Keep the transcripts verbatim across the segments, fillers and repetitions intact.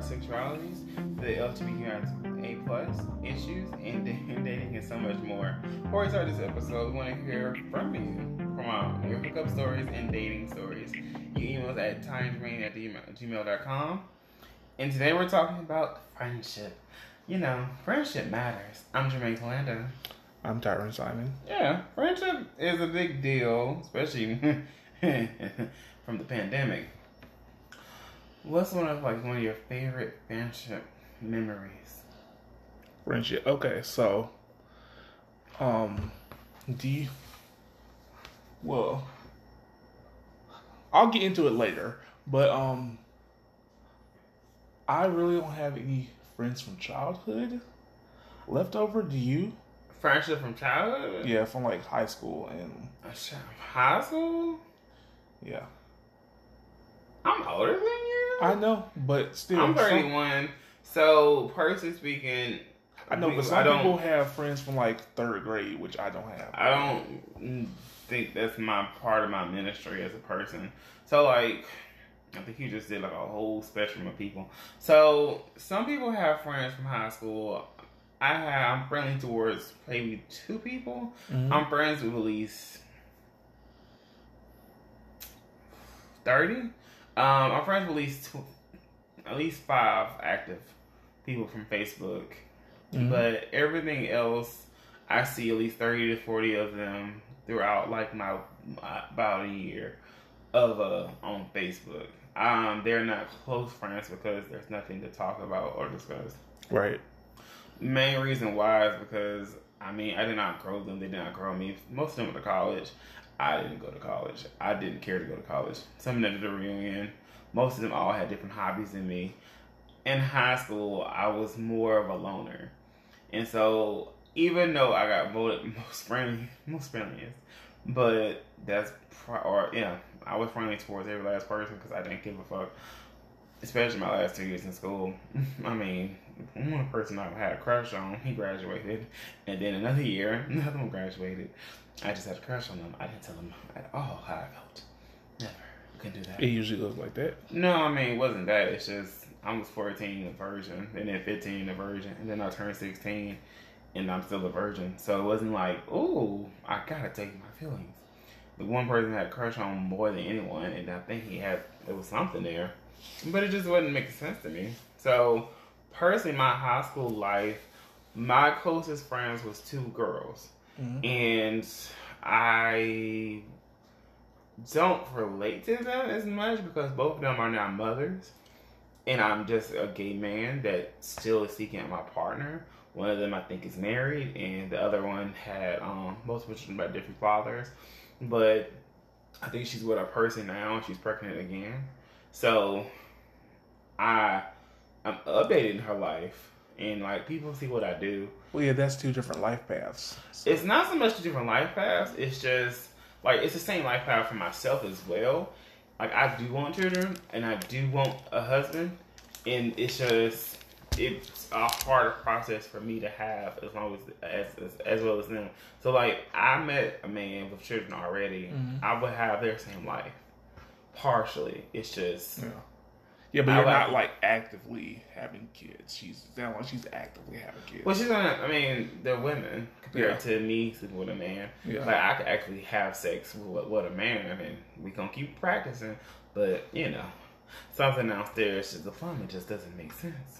sexualities, the L G B T Q I plus issues, and dating and so much more. Before we start this episode, we want to hear from you, from um, your hookup stories and dating stories. You email us at tinyjermaine at gmail dot com. And today we're talking about friendship. You know, friendship matters. I'm Jermaine Calanda. I'm Tyron Simon. Yeah, friendship is a big deal, especially from the pandemic. What's one of like one of your favorite friendship memories? Friendship. Okay, so, um, do you? Well, I'll get into it later, but um, I really don't have any friends from childhood left over. Do you? Friendship from childhood? Yeah, from like high school and high school. Yeah, I'm older than you. I know, but still, I'm thirty-one. So, personally speaking, I know, but some people have friends from like third grade, which I don't have. I don't think that's my part of my ministry as a person. So, like, I think you just did like a whole spectrum of people. So, some people have friends from high school. I have, I'm friendly towards maybe two people. Mm-hmm. I'm friends with at least thirty. Um, I'm friends with at least two, at least five active people from Facebook. Mm-hmm. But everything else, I see at least thirty to forty of them throughout like my, my about a year of uh on Facebook. Um, they're not close friends because there's nothing to talk about or discuss. Right. Main reason why is because, I mean, I did not grow them. They did not grow me. Most of them went to college. I didn't go to college. I didn't care to go to college. Some of them did a reunion. Most of them all had different hobbies than me. In high school, I was more of a loner. And so, even though I got voted most friendly, most friendliest, but that's, pro- or yeah, I was friendly towards every last person because I didn't give a fuck. Especially my last two years in school. I mean, one person I had a crush on, he graduated. And then another year, another one graduated. I just had a crush on him. I didn't tell him at all how I felt. Never. Couldn't do that. It usually goes like that. No, I mean, it wasn't that. It's just, I was fourteen, a virgin. And then fifteen, a virgin. And then I turned sixteen, and I'm still a virgin. So it wasn't like, ooh, I gotta take my feelings. The one person had a crush on more than anyone, and I think he had, there was something there. But it just wasn't making sense to me. So, personally, my high school life, my closest friends was two girls. Mm-hmm. And I don't relate to them as much because both of them are now mothers. And I'm just a gay man that still is seeking out my partner. One of them, I think, is married. And the other one had um, multiple children by different fathers. But I think she's with a person now and she's pregnant again. So, I, I'm updating her life, and like people see what I do. Well, yeah, that's two different life paths. So. It's not so much two different life paths. It's just like it's the same life path for myself as well. Like I do want children, and I do want a husband, and it's just it's a harder process for me to have as long as as as, as well as them. So like I met a man with children already. Mm-hmm. I would have their same life. Partially, it's just yeah, yeah, but you're not like actively having kids. She's sound like she's actively having kids. Well, she's gonna. I mean, they're women compared yeah. to me sleeping with a man. Yeah. Like I could actually have sex with, with a man. I mean, we gonna keep practicing, but you know, something downstairs just the fun. It just doesn't make sense.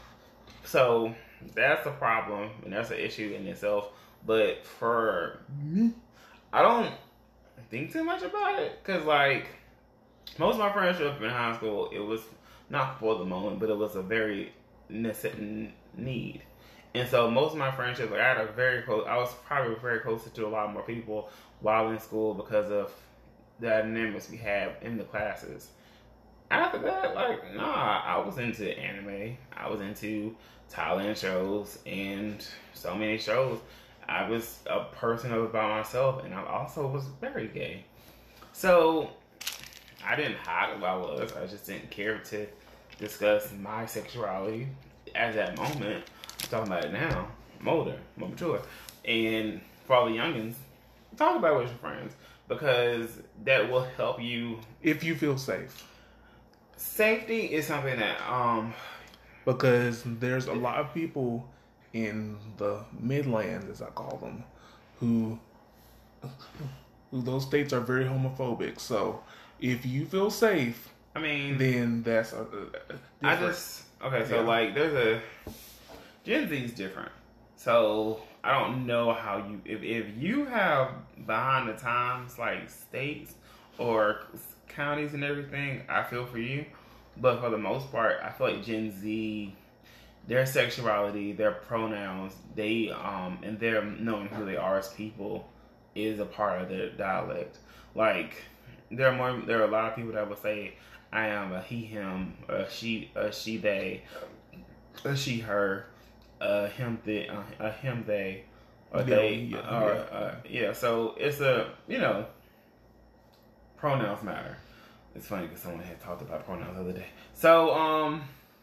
So that's a problem, and that's an issue in itself. But for me, I don't think too much about it because like. Most of my friendship in high school, it was not for the moment, but it was a very necessary need. And so most of my friendships, like I had a very close, I was probably very close to a lot more people while in school because of the dynamics we had in the classes. After that, like, nah, I was into anime. I was into Thailand shows and so many shows. I was a person of by myself, and I also was very gay. So I didn't hide who I was. I just didn't care to discuss my sexuality at that moment. I'm talking about it now. I'm older, more mature. And for all the youngins, talk about it with your friends because that will help you. If you feel safe. Safety is something that um because there's a lot of people in the Midlands, as I call them, who, who those states are very homophobic. So if you feel safe, I mean, then that's a, a I just okay. So yeah. like, there's a Gen Z is different. So I don't know how you if if you have behind the times like states or counties and everything, I feel for you. But for the most part, I feel like Gen Z, their sexuality, their pronouns, they um and their knowing who they are as people is a part of their dialect. Like there are more there are a lot of people that would say I am a he him, a she a she they, a she her, a him they, uh, a him they, or yeah, they yeah, or yeah. Uh, yeah. So it's a you know pronouns matter. It's funny because someone had talked about pronouns the other day. So, um,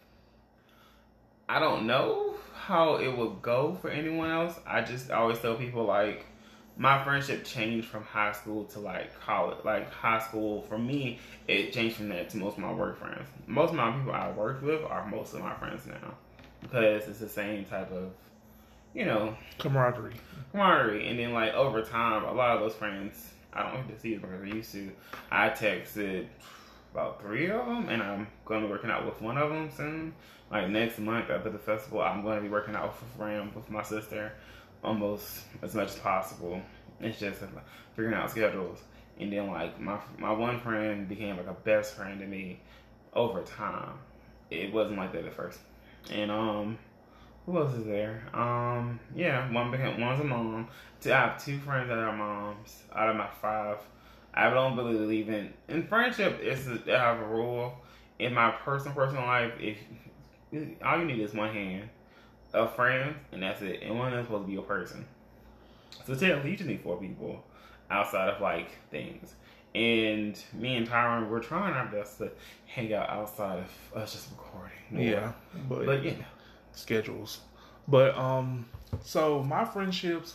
I don't know how it would go for anyone else. I just always tell people, like, my friendship changed from high school to, like, college. Like, high school, for me, it changed from that to most of my work friends. Most of my people I worked with are most of my friends now. Because it's the same type of, you know... camaraderie. Camaraderie. And then, like, over time, a lot of those friends... I don't get to see as much as I used to. I texted about three of them, and I'm going to be working out with one of them soon. Like next month after the festival, I'm going to be working out with Ram with my sister almost as much as possible. It's just figuring out schedules. And then like my my one friend became like a best friend to me over time. It wasn't like that at first. And um. Who else is there? Um, yeah, one became, one's a mom. Two, I have two friends that are moms out of my five. I don't really believe in in friendship. Is I have a rule in my personal personal life. If all you need is one hand of friends, and that's it. And one of them is supposed to be a person. So technically, you just need four people outside of like things. And me and Tyron, we're trying our best to hang out outside of us just recording. More. Yeah, but but you know. Schedules. But um so my friendships,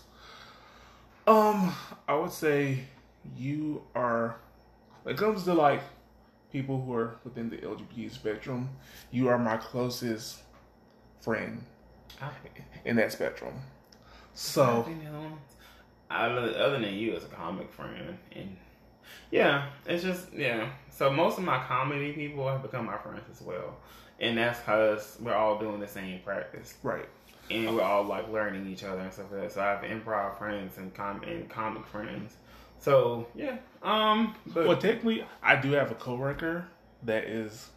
um I would say you are, when it comes to like people who are within the L G B T spectrum, you are my closest friend in that spectrum. So other than you as a comic friend, and yeah, it's just yeah. So most of my comedy people have become my friends as well. And that's because we're all doing the same practice. Right. And we're all, like, learning each other and stuff like that. So I have improv friends and, com- and comic friends. So, yeah. Um. But well, technically, I do have a coworker that is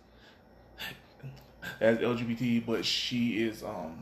as L G B T, but she is, um,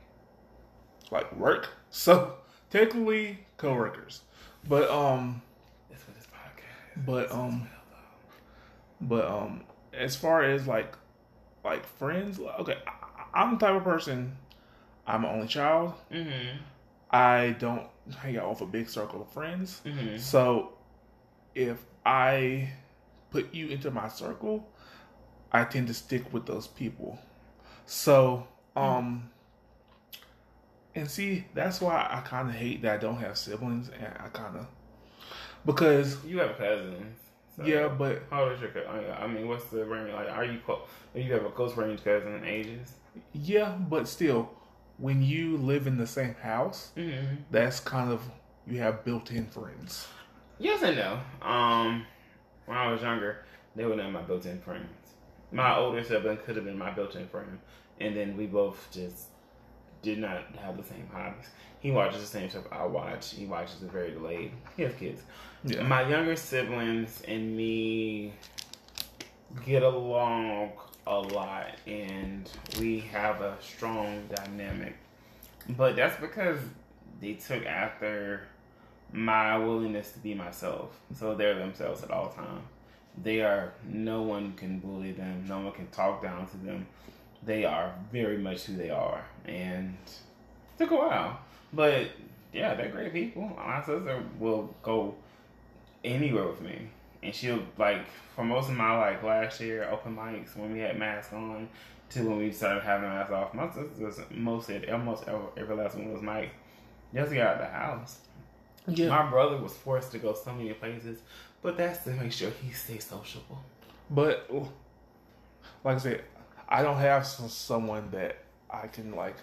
like, work. So, technically, coworkers. But, um... That's what this podcast is. But, um... But, um... as far as, like... Like friends, okay. I'm the type of person. I'm an only child. Mm-hmm. I don't hang out with a big circle of friends. Mm-hmm. So, if I put you into my circle, I tend to stick with those people. So, um, mm-hmm. and see, that's why I kind of hate that I don't have siblings, and I kind of because you have cousins. So yeah, but how old is your cousin? I mean, what's the range? Like, are you close? You have a close range cousin in ages? Yeah, but still, when you live in the same house, mm-hmm. that's kind of you have built-in friends. Yes and no. Um, when I was younger, they were not my built-in friends. My older sibling could have been my built-in friend, and then we both just did not have the same hobbies. He watches the same stuff I watch. He watches it very delayed. He has kids. Yeah. My younger siblings and me get along a lot, and we have a strong dynamic. But that's because they took after my willingness to be myself. So they're themselves at all times. They are, no one can bully them. No one can talk down to them. They are very much who they are. And it took a while. But yeah, they're great people. My sister will go anywhere with me. And she'll, like, for most of my, like, last year open mics when we had masks on to when we started having masks off, my sisters mostly, almost every, every last one was mic just to get out of the house. Yeah. My brother was forced to go so many places, but that's to make sure he stays sociable. But, like I said, I don't have some, someone that I can like.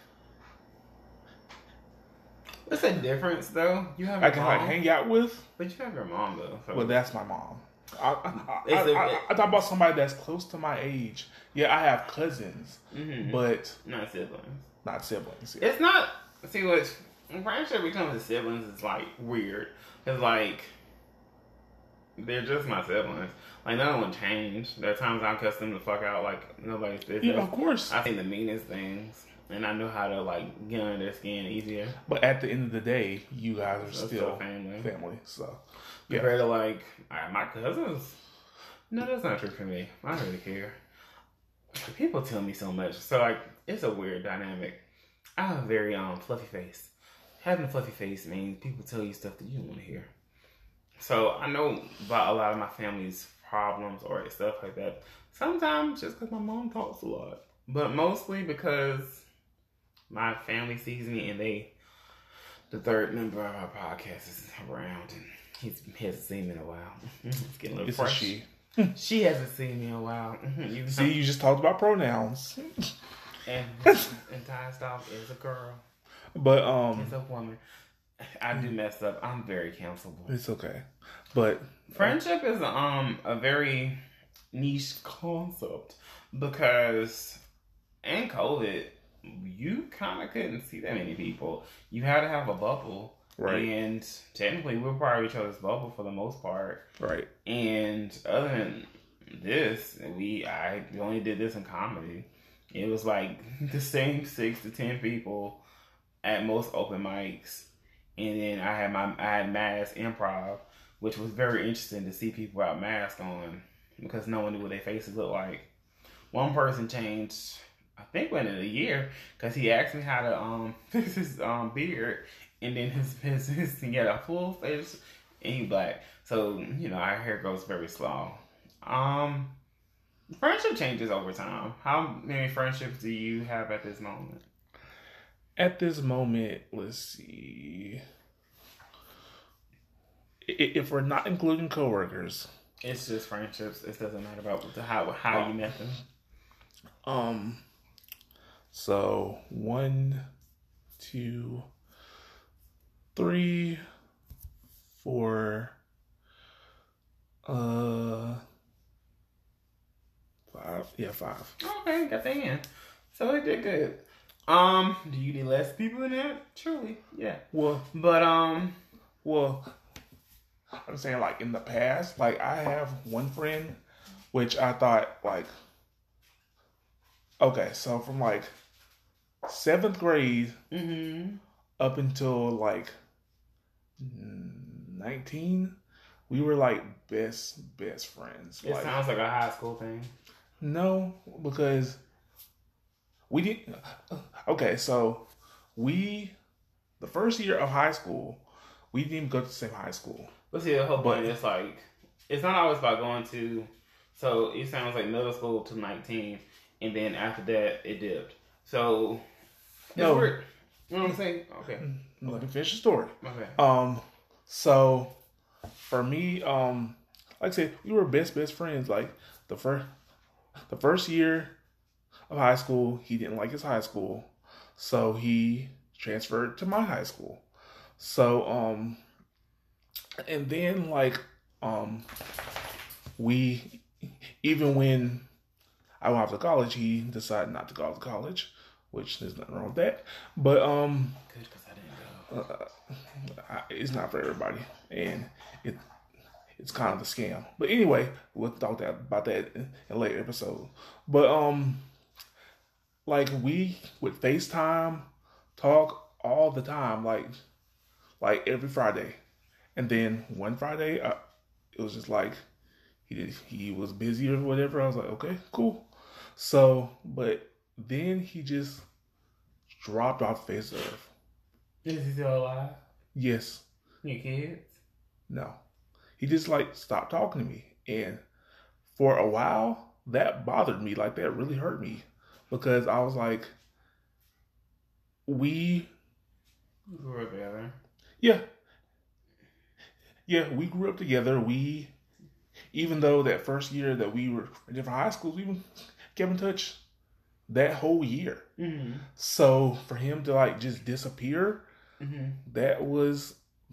What's the difference though? You have I can mom, like hang out with, but you have your mom though. So. Well, that's my mom. I I, I, I, I talk about somebody that's close to my age. Yeah, I have cousins, mm-hmm. but not siblings. Not siblings. Yeah. It's not. See what when friendship becomes siblings is like weird. It's like they're just my siblings. Like none of them changed. There are times I cuss them the fuck out like nobody's business. Yeah, of course. I think the meanest things. And I know how to like get under their skin easier. But at the end of the day, you guys are so still, still family. Family. So yeah. Compared to like right, my cousins. No, that's not true for me. I don't really care. People tell me so much. So like it's a weird dynamic. I have a very um fluffy face. Having a fluffy face means people tell you stuff that you don't want to hear. So I know about a lot of my family's problems or stuff like that. Sometimes just because my mom talks a lot. But mostly because my family sees me and they, the third member of our podcast is around and he's, he hasn't seen me in a while. It's getting a little it's fresh. A she. She hasn't seen me in a while. You know? See, you just talked about pronouns. And, and Ty Stop is a girl. But, um. It's a woman. I do mess up. I'm very cancelable. It's okay. But. Friendship is um a very niche concept because in COVID, you kind of couldn't see that many people. You had to have a bubble. Right. And technically, we were part of each other's bubble for the most part. Right. And other than this, we I only did this in comedy. It was like the same six to ten people at most open mics. And then I had my I had mass improv, which was very interesting to see people without masks on because no one knew what their faces looked like. One person changed, I think within a year, because he asked me how to um fix his um beard, and then his his, his he had a full face and he black. So you know our hair grows very slow. Um, friendship changes over time. How many friendships do you have at this moment? At this moment, let's see. If we're not including coworkers, it's just friendships. It doesn't matter about the, how how um, you met them. Um. So one, two, three, four, uh, five. Yeah, five. Okay, got that in. So it did good. Um, do you need less people in there? Truly, yeah. Well, but um, well, I'm saying like in the past, like I have one friend, which I thought like, okay, so from like seventh grade mm-hmm. up until like nineteen, we were like best best friends. It like, sounds like a high school thing. No, because we didn't. Okay, so we the first year of high school, we didn't even go to the same high school. But see, the whole point is like it's not always about going to. So it sounds like middle school to nineteen, and then after that it dipped. So no, weird. You know what I'm saying? Okay, let okay. me finish the story. Okay. Um, so for me, um, like I said, we were best best friends. Like the first, the first year of high school, he didn't like his high school, so he transferred to my high school. So um, and then like um, we even when I went off to college, he decided not to go off to college, which there's nothing wrong with that. But um, good because I didn't go. Uh, I, it's not for everybody, and it it's kind of a scam. But anyway, we'll talk that, about that in a later episode. But um, like we would FaceTime, talk all the time, like like every Friday, and then one Friday, I, it was just like he did, he was busy or whatever. I was like, okay, cool. So, but then he just dropped off the face of earth. Is he still alive? Yes. Your kids? No. He just like stopped talking to me. And for a while, that bothered me. Like that really hurt me. Because I was like, we grew up together. Yeah. Yeah, we grew up together. We, even though that first year that we were in different high schools, we kept in touch that whole year. Mm-hmm. So for him to like just disappear, mm-hmm. that was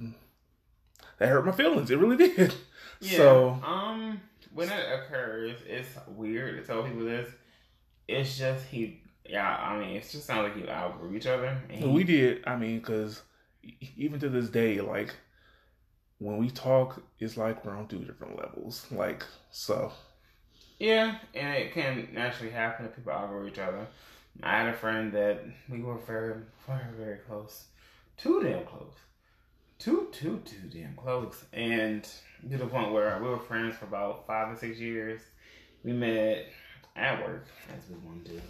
that hurt my feelings. It really did. Yeah. So um, when it occurs, it's weird to tell people this. It's just he. Yeah, I mean, it just sounds like you outgrew each other. And we did. I mean, because even to this day, like when we talk, it's like we're on two different levels. Like so. Yeah, and it can naturally happen if people outgrow each other. I had a friend that we were very, very, very close. Too damn close. Too, too, too damn close. And to the point where we were friends for about five or six years. We met at work, as we want to do.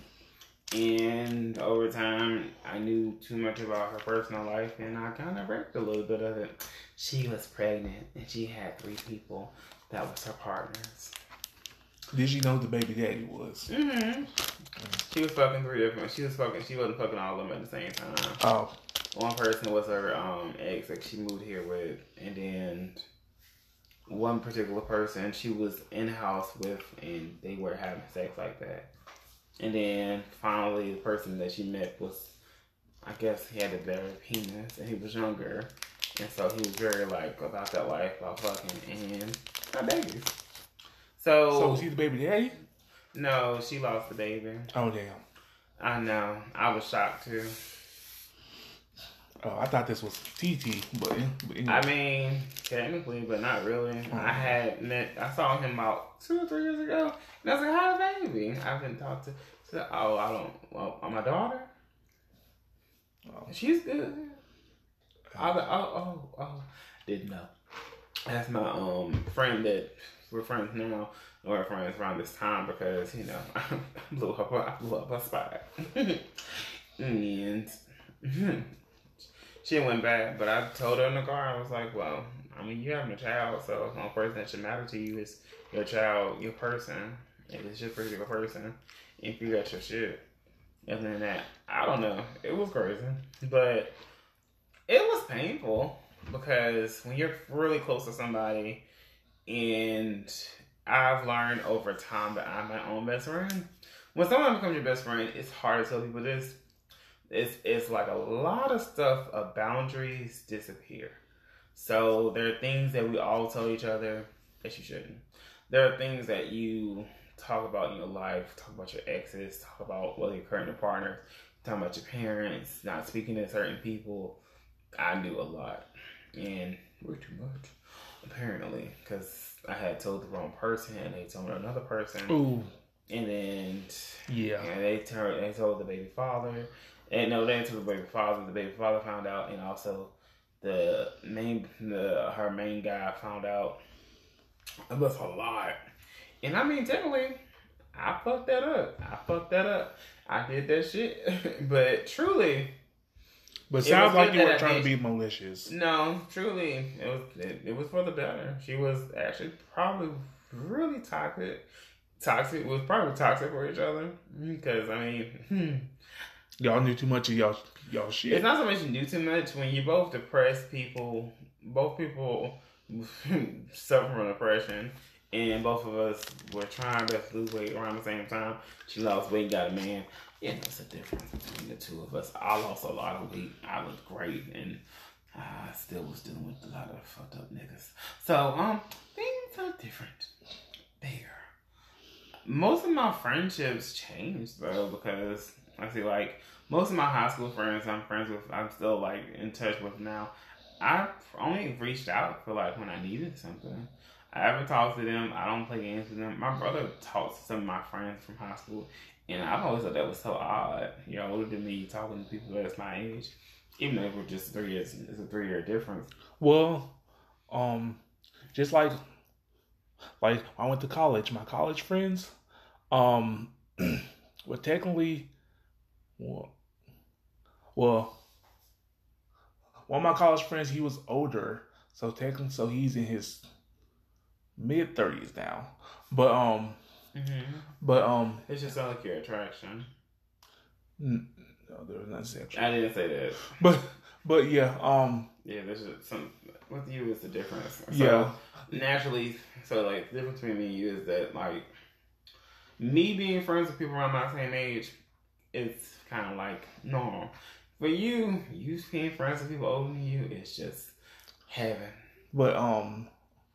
And over time, I knew too much about her personal life, and I kind of wrecked a little bit of it. She was pregnant, and she had three people that was her partners. Did she know who the baby daddy was? Mm-hmm. She was fucking three different. She was fucking. She wasn't fucking all of them at the same time. Oh. One person was her um, ex that she moved here with, and then one particular person she was in house with, and they were having sex like that. And then finally, the person that she met was, I guess, he had a better penis, and he was younger, and so he was very like about that life, about fucking, and got babies. So, so was he the baby daddy? No, she lost the baby. Oh damn! I know. I was shocked too. Oh, I thought this was T T, but, but anyway. I mean, technically, but not really. Oh. I had met. I saw him about two or three years ago, and I was like, "How's the baby?" I've been talked to. So, oh, I don't. Well, my daughter. Oh. She's good. Oh. I was like, oh, oh, oh. Didn't know. That's my um friend that we're friends now. We're friends around this time because you know I blew up. I blew up her spot, and. She went back, but I told her in the car, I was like, well, I mean, you're having a child, so the only person that should matter to you is your child, your person. If it's your particular person, if you got your shit. Other than that, I don't know. It was crazy. But it was painful because when you're really close to somebody, and I've learned over time that I'm my own best friend. When someone becomes your best friend, it's hard to tell people this. It's, it's like a lot of stuff of boundaries disappear. So there are things that we all tell each other that you shouldn't. There are things that you talk about in your life, talk about your exes, talk about well, your current partners, talk about your parents, not speaking to certain people. I knew a lot. And way too much, apparently, because I had told the wrong person and they told another person. Ooh. And then yeah, and they, turned, they told the baby father. And no, they told the baby father. The baby father found out, and also the main, the her main guy found out. It was a lot, and I mean, technically, I fucked that up. I fucked that up. I did that shit, but truly, but it sounds like you were trying to be malicious. No, truly, it was it, it was for the better. She was actually probably really toxic. Toxic was probably toxic for each other because I mean. Hmm, y'all knew too much of y'all y'all shit. It's not so much you knew too much. When you both depressed people, both people suffer from depression, and both of us were trying to lose weight around the same time. She lost weight, got a man. Yeah, there's a difference between the two of us. I lost a lot of weight. I looked great, and I still was dealing with a lot of fucked up niggas. So, um, things are different there. Most of my friendships changed, though, because I feel like most of my high school friends I'm friends with, I'm still like in touch with now. I only reached out for like when I needed something. I haven't talked to them. I don't play games with them. My brother talks to some of my friends from high school, and I've always thought that was so odd. You're older than me talking to people that's my age, even though we're just three years. It's a three year difference. Well, um, just like like I went to college. My college friends, um, well, technically. Well, well, one of my college friends, he was older, so technically, so he's in his mid thirties now. But um, mm-hmm. but um, it just sounds like your attraction. N- no, there was not sexual. I didn't say that. But but yeah, um, yeah, there's some with you is the difference. So yeah, naturally, so like the difference between me and you is that like me being friends with people around my same age. it's kind of like normal. For you, you being friends with people older than you, it's just heaven. But um,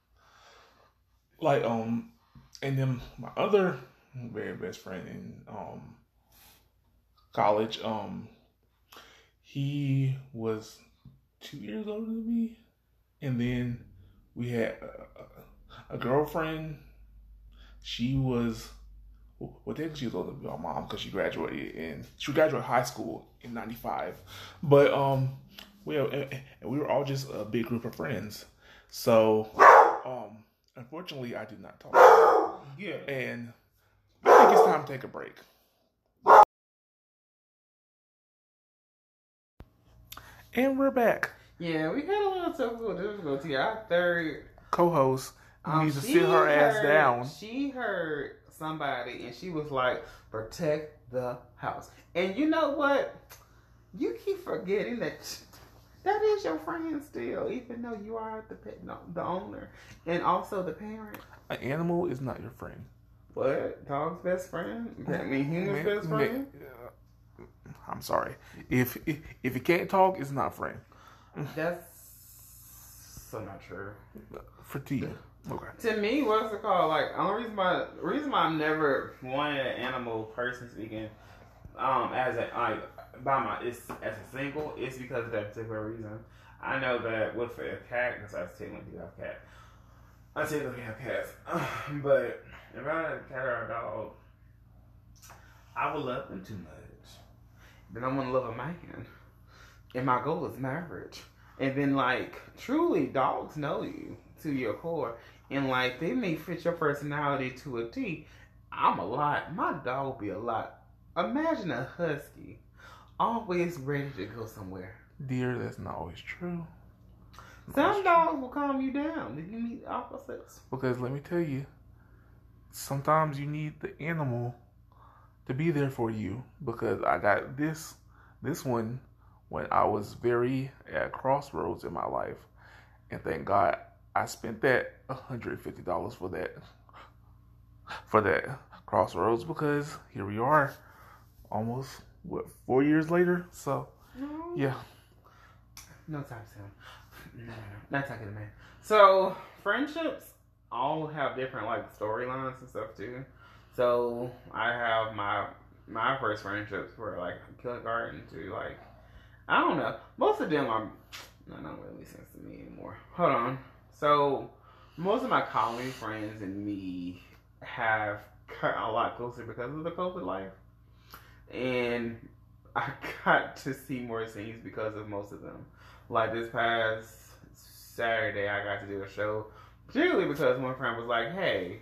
like um, and then my other very best friend in um college, um, he was two years older than me, and then we had a, a girlfriend. She was. Well, then she was older than my mom because she graduated in she graduated high school in ninety-five. But um, we and we were all just a big group of friends. So um, unfortunately, I did not talk to her. Yeah, and I think it's time to take a break. And we're back. Yeah, we had a little technical difficulty. Our third co-host um, needs to sit her ass heard, down. She heard somebody and she was like, protect the house. And you know what? You keep forgetting that that is your friend still, even though you are the pet, no, the owner and also the parent. An animal is not your friend. What? Dog's best friend? That mean human's man, best friend? Man, uh, I'm sorry. If, if if it can't talk, it's not friend. That's so not true. For T. Okay. To me, what's it called? Like, only reason why, reason why I've never wanted an animal person speaking, um, as a like by my it's as a single, it's because of that particular reason. I know that with a cat, because I technically do have a cat. I technically have cats, but if I had a cat or a dog, I would love them too much. Then I want to love a man, and my goal is marriage. And then, like, truly, dogs know you to your core. And, like, they may fit your personality to a T. I'm a lot. My dog will be a lot. Imagine a husky always ready to go somewhere. Dear, that's not always true. Some that's dogs true. Will calm you down. Did you meet opposites? Because let me tell you, sometimes you need the animal to be there for you. Because I got this, this one when I was very at crossroads in my life. And thank God I spent that one hundred fifty dollars for that, for that crossroads, because here we are almost, what, four years later? So, no. Yeah. No time soon. No, no, no. Not talking to man. So, friendships all have different, like, storylines and stuff, too. So, I have my, my first friendships were, like, kindergarten to, like, I don't know. Most of them are not not really sense to me anymore. Hold on. So most of my college friends and me have got a lot closer because of the COVID life, and I got to see more scenes because of most of them. Like this past Saturday, I got to do a show, particularly because one friend was like, "Hey,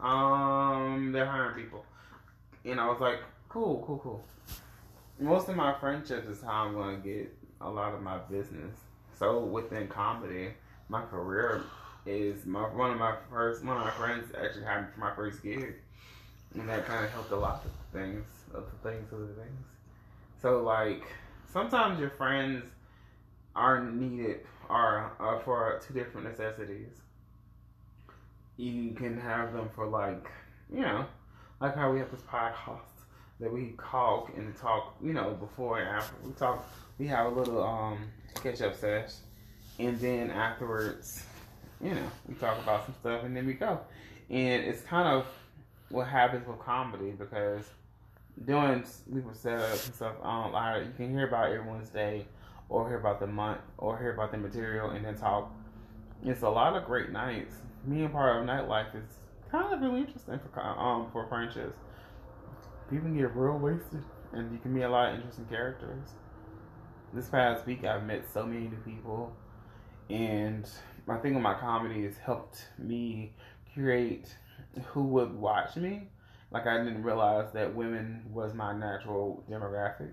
um, they're hiring people," and I was like, "Cool, cool, cool." Most of my friendships is how I'm going to get a lot of my business. So within comedy, my career is my one of my first one of my friends actually had me for my first gig, and that kind of helped a lot of things, of the things, of the things. So like sometimes your friends are needed are, are for two different necessities. You can have them for like you know, like how we have this podcast that we talk and talk, you know, before and after. We talk, we have a little um catch up sesh, and then afterwards, you know, we talk about some stuff and then we go. And it's kind of what happens with comedy because doing people setups and stuff, um, I, you can hear about everyone's day, or hear about the month, or hear about the material, and then talk. It's a lot of great nights. Being part of nightlife is kind of really interesting for um for friendships. People can get real wasted, and you can meet a lot of interesting characters. This past week, I've met so many new people, and I think my comedy has helped me create who would watch me. Like, I didn't realize that women was my natural demographic.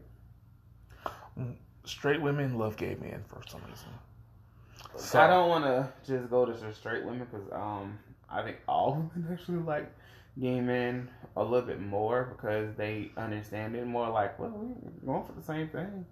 Straight women love gay men for some reason. So I don't want to just go to just straight women because um, I think all women actually like gay men a little bit more because they understand it more. Like, well, we're going for the same thing.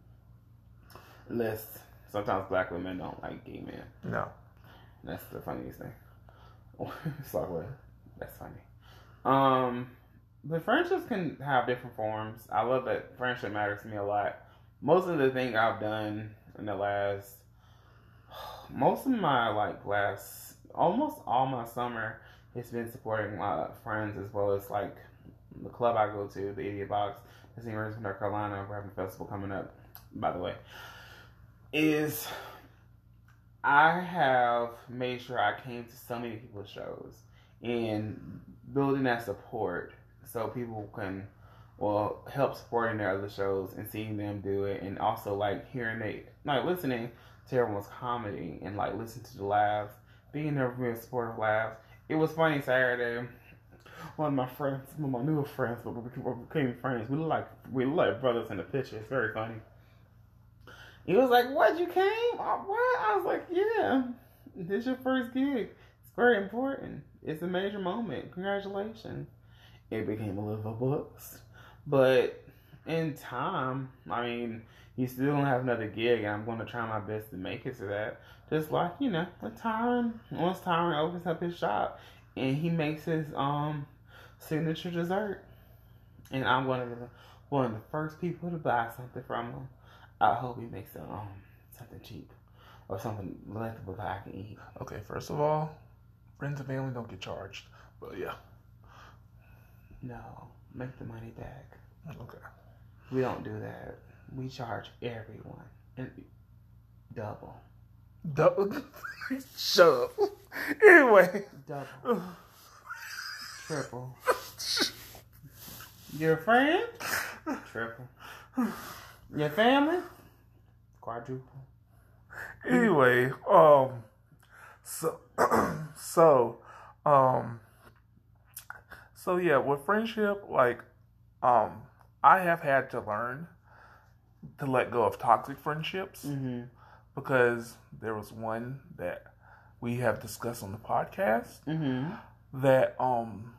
Less, sometimes black women don't like gay men. No. That's the funniest thing. It's like, well, that's funny. Um, But friendships can have different forms. I love that friendship matters to me a lot. Most of the things I've done in the last, most of my like last, almost all my summer has been supporting my friends as well as like the club I go to, the Idiot Box. It's in North Carolina. We're having a festival coming up, by the way. Is I have made sure I came to so many people's shows and building that support so people can, well, help supporting their other shows and seeing them do it, and also like hearing they, like listening to everyone's comedy and like listening to the laughs, being there real supportive laughs. It was funny Saturday. One of my friends, one of my newer friends, but we became friends. We look like we look like brothers in the picture. It's very funny. He was like, "What, you came? Oh, what?" I was like, "Yeah, this is your first gig. It's very important. It's a major moment. Congratulations." It became a little books, but in time, I mean, you still don't have another gig, and I'm going to try my best to make it to that. Just like, you know, when Tyron, once Tyron opens up his shop, and he makes his um signature dessert, and I'm one of the one of the first people to buy something from him. I hope he makes it, um something cheap or something delectable that I can eat. Okay, first of all, friends and family don't get charged, but yeah. No, make the money back. Okay. We don't do that. We charge everyone and double. Double. Shut up. Anyway. Double. Triple. Your friend? Triple. Your family? Quadruple. Anyway, um, so, so, um, so yeah, with friendship, like, um, I have had to learn to let go of toxic friendships mm-hmm. because there was one that we have discussed on the podcast mm-hmm. that, um,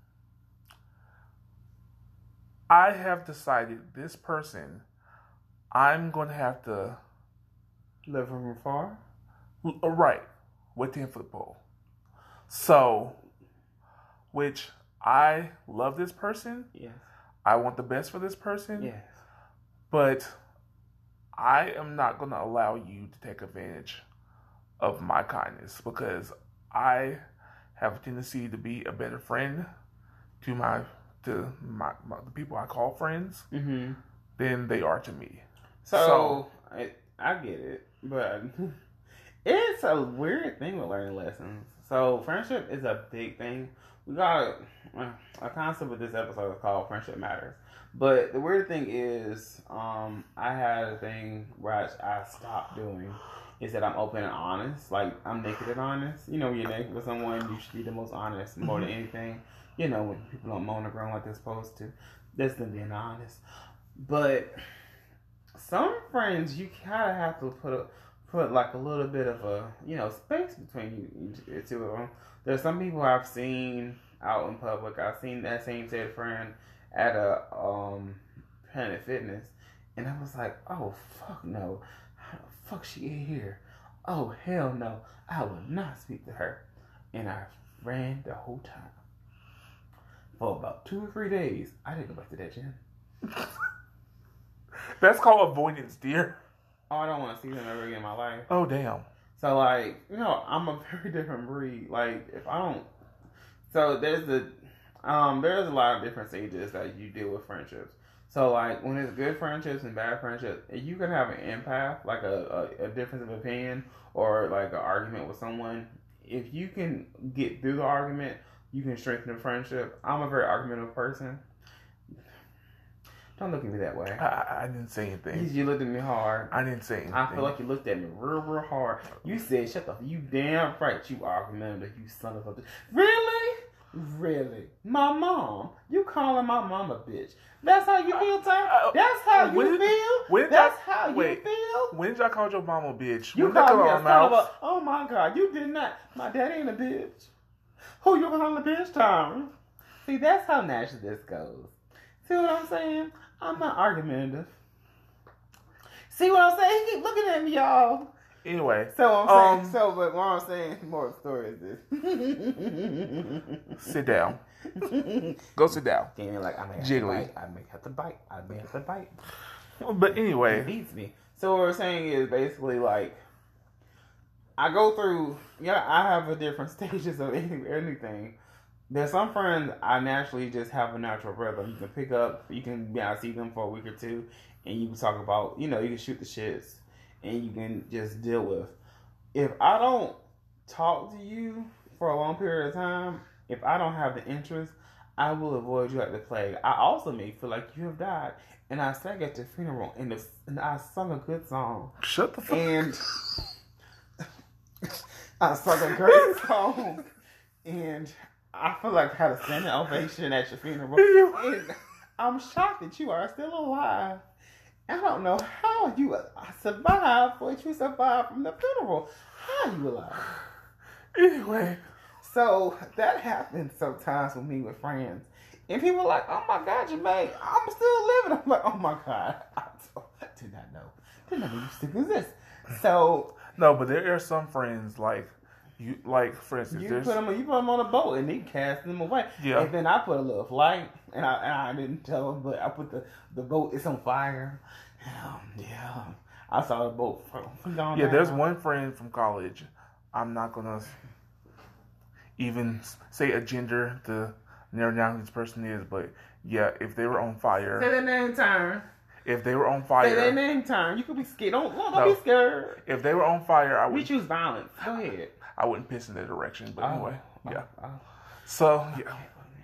I have decided this person, I'm going to have to live from afar. Right, with ten foot pole. So, which I love this person. Yes. I want the best for this person. Yes. But I am not going to allow you to take advantage of my kindness because I have a tendency to be a better friend to my to my, my the people I call friends mm-hmm. than they are to me. So, so I, I get it, but it's a weird thing with learning lessons. So friendship is a big thing. We got a, a concept with this episode is called Friendship Matters. But the weird thing is, um, I had a thing where I, I stopped doing is that I'm open and honest. Like, I'm naked and honest. You know, when you're naked with someone, you should be the most honest more than anything. You know, when people don't moan and groan like they're supposed to. That's them being honest. But some friends, you kind of have to put a, put like a little bit of a, you know, space between you two of them. There's some people I've seen out in public. I've seen that same said friend at a um Planet Fitness, and I was like, oh fuck no, how the fuck she in here? Oh hell no, I will not speak to her. And I ran the whole time for about two or three days. I didn't go back to that gym. That's called avoidance, dear. Oh, I don't want to see them ever again in my life. Oh damn. So like, you know, I'm a very different breed. Like if I don't, so there's the Um, there's a lot of different stages that you deal with friendships. So, like, when it's good friendships and bad friendships, you can have an empath, like a, a, a difference of opinion or, like, an argument with someone. If you can get through the argument, you can strengthen the friendship. I'm a very argumentative person. Don't look at me that way. I, I didn't say anything. You looked at me hard. I didn't say anything. I feel like you looked at me real, real hard. You said, shut the you damn right, you argumentative, you son of a bitch. Really? Really? My mom? You calling my mom a bitch? That's how you feel, Ty? That's how you when, feel? When That's I, how wait, you feel? When did I call your mom a bitch? You when called me a son son of a... Oh my God, you did not. My daddy ain't a bitch. Who you calling a bitch, Tom? See, that's how naturally this goes. See what I'm saying? I'm not argumentative. See what I'm saying? He keep looking at me, y'all. Anyway. So I'm saying, um, so, but what I'm saying, more of the story is this. Sit down. Go sit down. Damn, like, I may have Jiggly. to bite. I may have to bite. I may have to bite. But anyway. It beats me. So what we're saying is basically like, I go through, yeah, I have a different stages of any, anything. There's some friends I naturally just have a natural rhythm. You can pick up, you can, yeah, I see them for a week or two, and you can talk about, you know, you can shoot the shits, and you can just deal with. If I don't talk to you for a long period of time, if I don't have the interest, I will avoid you like the plague. I also may feel like you have died, and I sang at your funeral, and, the, and I sung a good song. Shut the fuck up. And I sung a great song, and I feel like I had a standing ovation at your funeral. And I'm shocked that you are still alive. I don't know how you survived what you survived from the funeral. How are you alive? Anyway. So that happens sometimes with me with friends. And people are like, oh my God, Jermaine, I'm still living. I'm like, oh my God, I did not know. Did not know you still exist. So. No, but there are some friends like, You like, for instance, you put them, you put them on a boat and they cast them away. Yeah. And then I put a little flight, and I, and I didn't tell them, but I put the, the boat. It's on fire. Um, yeah, I saw the boat from gone Yeah, down. there's one friend from college. I'm not gonna even say a gender to narrow down who this person is, but yeah, if they were on fire. Say their name, turn. If they were on fire. Say their name, turn. You could be scared. Don't, don't no. be scared. If they were on fire, I would. We choose violence. Go ahead. I wouldn't piss in their direction, but oh, anyway, oh, yeah. Oh. So, yeah.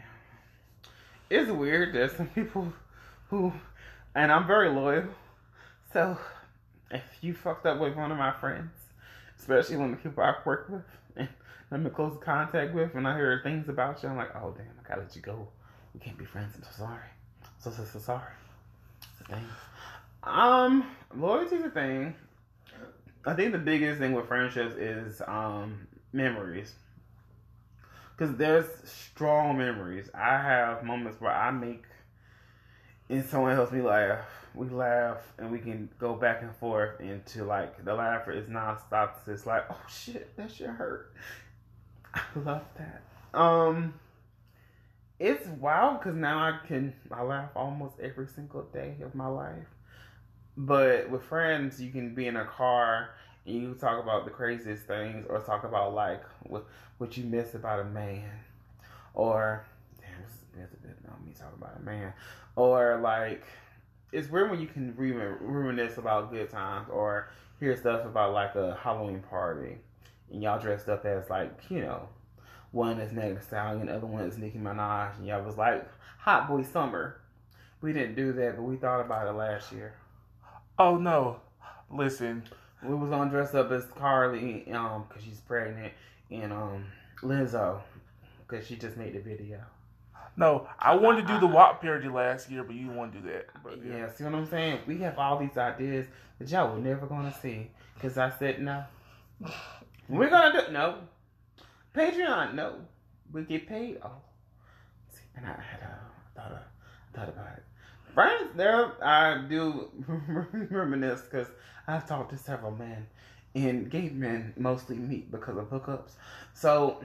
It's weird. There's some people who, and I'm very loyal. So, if you fucked up with one of my friends, especially when the people I work with and I'm in close contact with, and I hear things about you, I'm like, oh damn, I gotta let you go. We can't be friends. I'm so sorry. So so so sorry. It's a thing. Um, loyalty's a thing. I think the biggest thing with friendships is um, memories. Because there's strong memories. I have moments where I make, and someone helps me laugh. We laugh, and we can go back and forth into, like, the laughter is nonstop. It's like, oh shit, that shit hurt. I love that. Um, it's wild because now I can, I laugh almost every single day of my life. But with friends, you can be in a car and you talk about the craziest things, or talk about like what what you miss about a man, or damn, this is a bit about me talking about a man, or like it's weird when you can reminisce about good times, or hear stuff about like a Halloween party and y'all dressed up as like, you know, one is Megan Thee Stallion, the other one is Nicki Minaj, and y'all was like Hot Boy Summer. We didn't do that, but we thought about it last year. Oh no, listen. We was on dressed up as Carly, um, cause she's pregnant, and um, Lizzo, cause she just made the video. No, I wanted to do the W A P parody last year, but you didn't want to do that. But, yeah. yeah, see what I'm saying? We have all these ideas that y'all were never gonna see, cause I said no. We're gonna do no. Patreon, no. We get paid. Oh, see, and I had uh, I thought uh, I thought about it. Friends, there I do reminisce because I've talked to several men, and gay men mostly meet because of hookups. So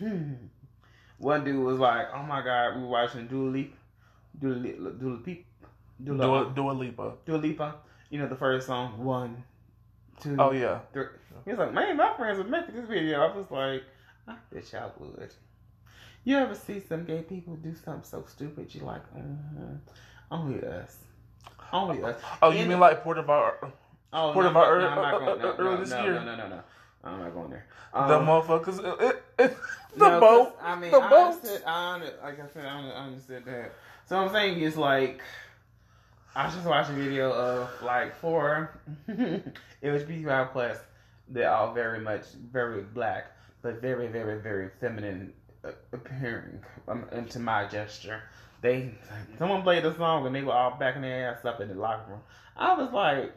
one dude was like, "Oh my God, we were watching Dua Lipa, Dua Lipa, Dua Lipa, Dua, Dua Lipa, Dua Lipa." You know the first song, one, two, oh yeah. three. He was like, "Man, my friends would make this video." I was like, "I bet y'all would." You ever see some gay people do something so stupid? You like, mm-hmm. Only us. Only us. Oh, you and mean like Port of our Oh, Port no, of our no, I'm not going, no, earlier no, this no, year? No, no, no, no. I'm not going there. Um, the motherfuckers. It, it, the no, boat. I mean, the I boat. Understood, I under, like I said, I understood that. So what I'm saying is like, I just watched a video of like four L G B T Q plus. They're all very much, very black, but very, very, very feminine appearing um, into my gesture. They, someone played a song and they were all backing their ass up in the locker room. I was like,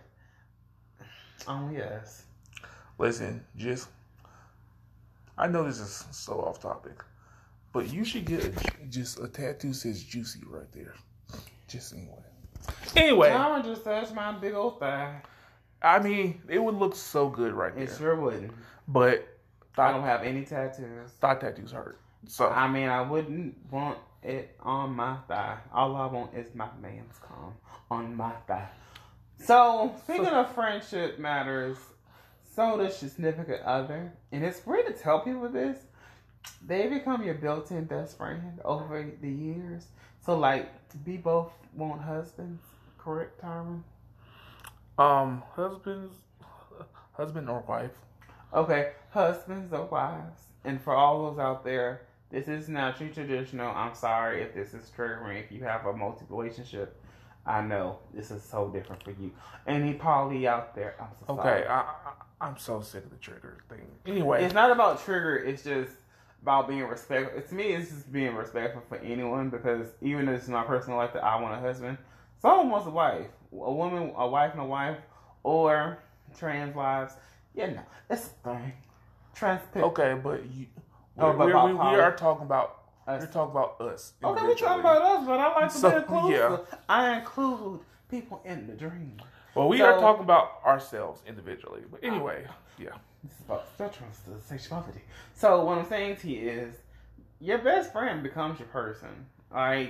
oh yes. Listen, just, I know this is so off topic, but you should get a, just a tattoo says juicy right there. Just anyway. Anyway. I just touch my big old thigh. I mean, it would look so good right there. It sure wouldn't. But thigh, I don't have any tattoos. Thigh tattoos hurt. So I mean, I wouldn't want it on my thigh. All I want is my man's cum on my thigh. So speaking so, of friendship matters, so does your significant other, and it's weird to tell people this. They become your built-in best friend over the years. So, like, we both want husbands, correct, Tyron? Um, husbands, husband or wife. Okay, husbands or wives. And for all those out there, this is not too traditional. I'm sorry if this is triggering. If you have a multi-relationship, I know this is so different for you. Any poly out there, I'm so okay, sorry. Okay, I, I, I'm so sick of the trigger thing. Anyway. It's not about trigger. It's just about being respectful. To me, it's just being respectful for anyone, because even if it's my personal life that I want a husband, someone wants a wife. A woman, a wife and a wife, or trans wives. Yeah, no, it's a thing. Trans people. Okay, but you, oh, but we, we, we are talking about us. We're talking about us. Okay, we're talking about us, but I like to so, be inclusive. Yeah. I include people in the dream. Well, we so, are talking about ourselves individually. But anyway, uh, yeah. This is about spectrum of sexuality. So what I'm saying to you is, your best friend becomes your person. Like,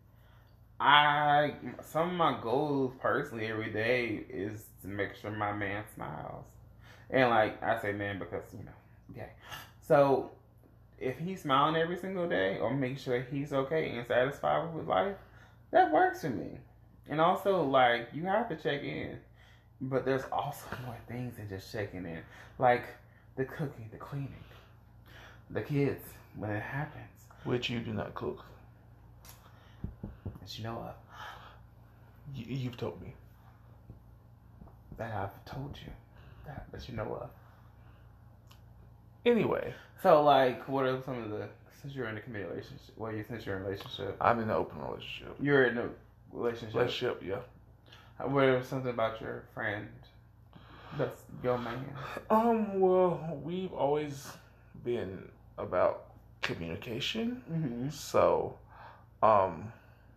I, some of my goals personally every day is to make sure my man smiles. And like, I say man because, you know, okay. So, if he's smiling every single day, or make sure he's okay and satisfied with his life, that works for me. And also, like, you have to check in. But there's also more things than just checking in. Like, the cooking, the cleaning, the kids, when it happens. Which you do not cook. That you know of. You, you've told me. That I've told you. That, that you know of. Anyway. So, like, what are some of the, since you're in a committed relationship, well, you, since you're in a relationship. I'm in an open relationship. You're in a relationship? Relationship, yeah. What is something about your friend that's your man? Um, well, we've always been about communication. Mm-hmm. So, um,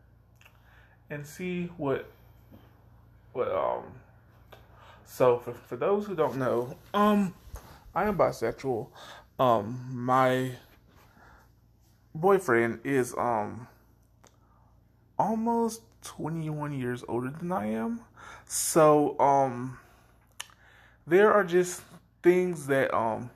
and see what, what, um, so for, for those who don't know, um, I am bisexual. Um, my boyfriend is, um, almost twenty-one years older than I am. So, um, there are just things that, um,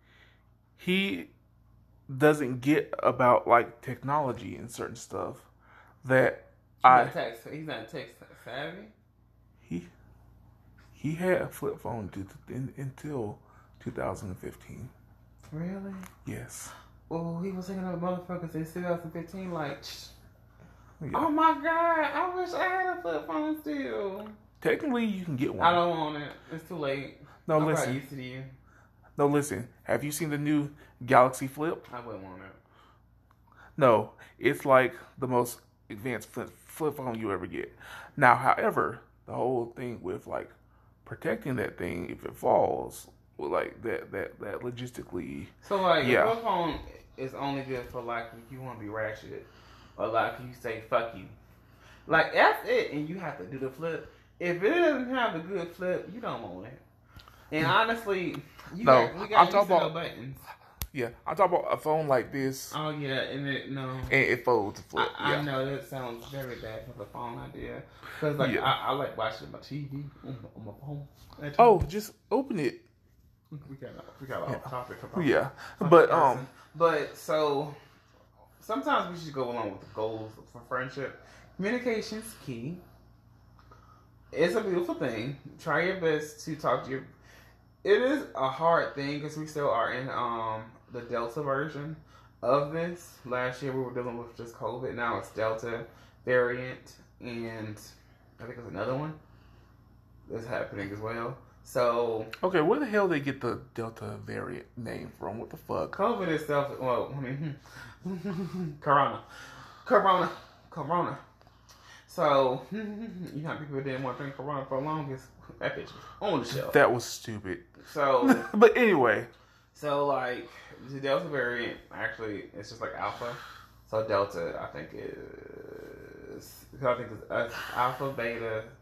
he doesn't get about, like, technology and certain stuff that he's I... Not text, he's not text savvy? He, he had a flip phone to, in, until two thousand fifteen. Really? Yes. Oh, he was thinking of motherfuckers in two thousand fifteen, like... Yeah. Oh my god, I wish I had a flip phone still. Technically, you can get one. I don't want it. It's too late. No, I'm listen. not used to you. No, listen. Have you seen the new Galaxy Flip? I wouldn't want it. No, it's like the most advanced flip, flip phone you ever get. Now, however, the whole thing with like protecting that thing if it falls, well, like that, that, that logistically. So like, yeah. your flip phone is only good for like if you want to be ratchet. Or like you say, fuck you. Like, that's it, and you have to do the flip. If it doesn't have a good flip, you don't want it. And honestly, you no, got, we got I'm talking about buttons. Yeah, I'm talking about a phone like this. Oh, yeah, and it, no. And it folds to flip. I, yeah. I know, that sounds very bad for the phone idea. Because, like, yeah. I, I like watching my T V on, on my phone. Oh, just open it. We got, we got yeah. off topic. About yeah, but, um. But, so... Sometimes we should go along with the goals for friendship. Communication's key. It's a beautiful thing. Try your best to talk to your... It is a hard thing because we still are in um the Delta version of this. Last year we were dealing with just COVID. Now it's Delta variant. And I think there's another one that's happening as well. So... Okay, where the hell did they get the Delta variant name from? What the fuck? COVID itself... Well, I mean... Corona. Corona. Corona. So, you know, people didn't want to drink Corona for the longest. That bitch was on the shelf. That was stupid. So, but anyway. So, like, the Delta variant, actually, it's just like Alpha. So, Delta, I think, is, I think it's Alpha, Beta,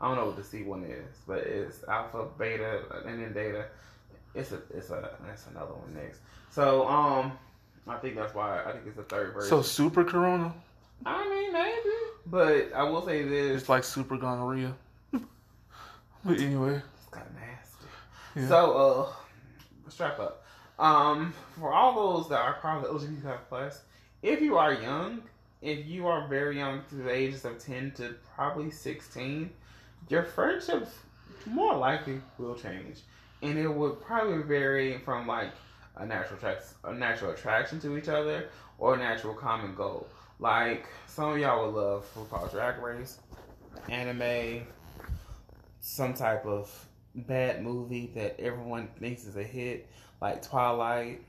I don't know what the C one is, but it's alpha, beta, and then data. It's a, it's a, that's another one next. So, um, I think that's why I think it's the third version. So super corona. I mean, maybe, but I will say this: it's like super gonorrhea. But anyway, it's kind of nasty. Yeah. So, uh, strap up. Um, for all those that are probably L G B T Q plus, if you are young, if you are very young to the ages of ten to probably sixteen, your friendships more likely will change, and it would probably vary from like a natural attract, a natural attraction to each other, or a natural common goal. Like some of y'all would love RuPaul's Drag Race, anime, some type of bad movie that everyone thinks is a hit, like Twilight,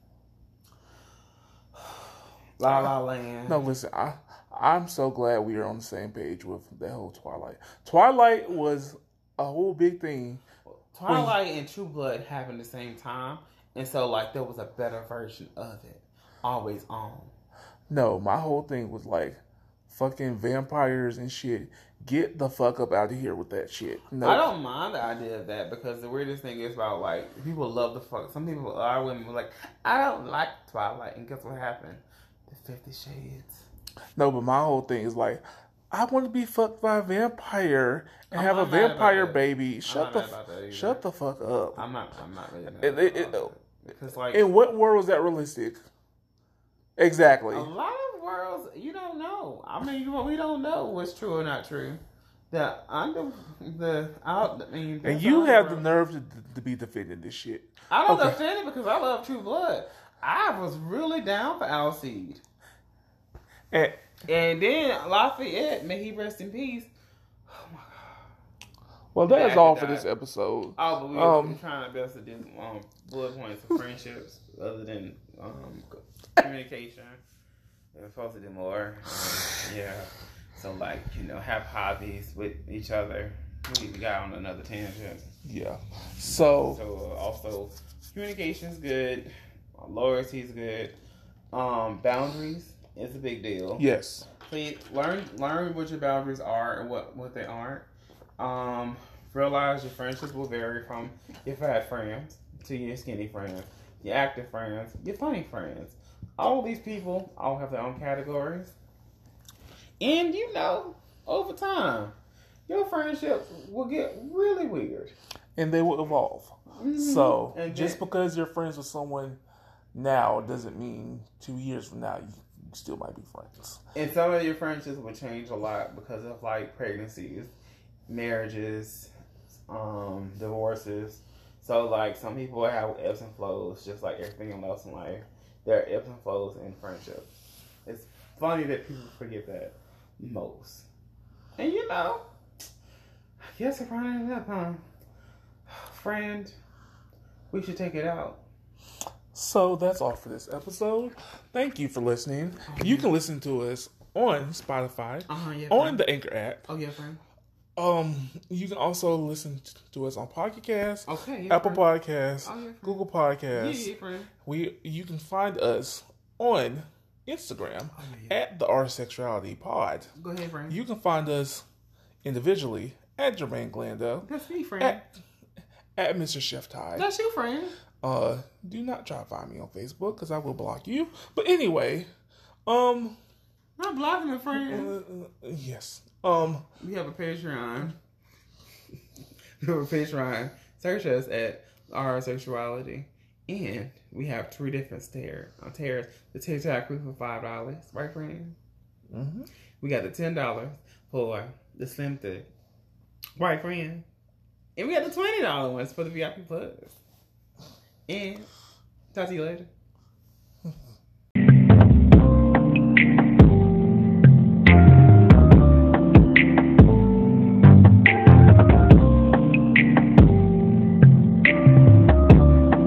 La La Land. No, listen, I I'm so glad we are on the same page with that whole Twilight. Twilight was a whole big thing. Twilight when, and True Blood happened at the same time, and so like there was a better version of it, always on. No, my whole thing was like, fucking vampires and shit. Get the fuck up out of here with that shit. No, I don't mind the idea of that because the weirdest thing is about like people love the fuck. Some people, a lot of women were like, I don't like Twilight, and guess what happened? The Fifty Shades. No, but my whole thing is like, I want to be fucked by a vampire and I'm have a vampire baby. Shut the shut the fuck up. I'm not. I'm not really. It, it, it, because like, in what world was that realistic? Exactly. A lot of worlds, you don't know. I mean, we don't know what's true or not true. The under the out. I mean, and you have the nerve to, to be defending this shit. I don't okay. defend it because I love True Blood. I was really down for Alcide. And, and then Lafayette, may he rest in peace. Oh my god. Well, that is all for this episode. Oh, but we um, were trying our best to do um, bullet points for friendships other than um, communication. We're supposed to do more. Um, yeah. So, like, you know, have hobbies with each other. We got on another tangent. Yeah. So, so uh, also, communication's good. Loyalty's good. Um, boundaries is a big deal. Yes. Please learn learn what your boundaries are and what, what they aren't. Um, realize your friendships will vary from your fat friends to your skinny friends, your active friends, your funny friends. All these people all have their own categories. And you know, over time, your friendships will get really weird. And they will evolve. Mm-hmm. So, and just then, because you're friends with someone now doesn't mean two years from now you still might be friends. And some of your friendships will change a lot because of like pregnancies, marriages, um, divorces. So like some people have ebbs and flows, just like everything else in life. There are ebbs and flows in friendships. It's funny that people forget that most. And you know, I guess if I ended up, huh? Friend, we should take it out. So that's all for this episode. Thank you for listening. You can listen to us on Spotify, uh-huh, yeah, on friend. the Anchor app. Oh yeah, friend. Um, you can also listen to us on Pocket Cast, okay, yeah, Apple friend. Podcasts, oh, yeah, Google Podcasts. Yeah, yeah, friend. We you can find us on Instagram oh, yeah, yeah. at the R Sexuality Pod. Go ahead, friend. You can find us individually at Jermaine Glando. That's me, friend. At, at Mister Chef Ty. That's you, friend. Uh, do not try to find me on Facebook because I will block you. But anyway, um, not blocking me, friend. Uh, yes. Um, we have a Patreon. we have a Patreon. Search us at Our Sexuality, and we have three different tiers. On tiers, the TikTok group for five dollars, right, friend? Mm-hmm. We got the ten dollars for the Slim Thick, right, friend? And we got the twenty dollars ones for the V I P Plus. And talk to you later.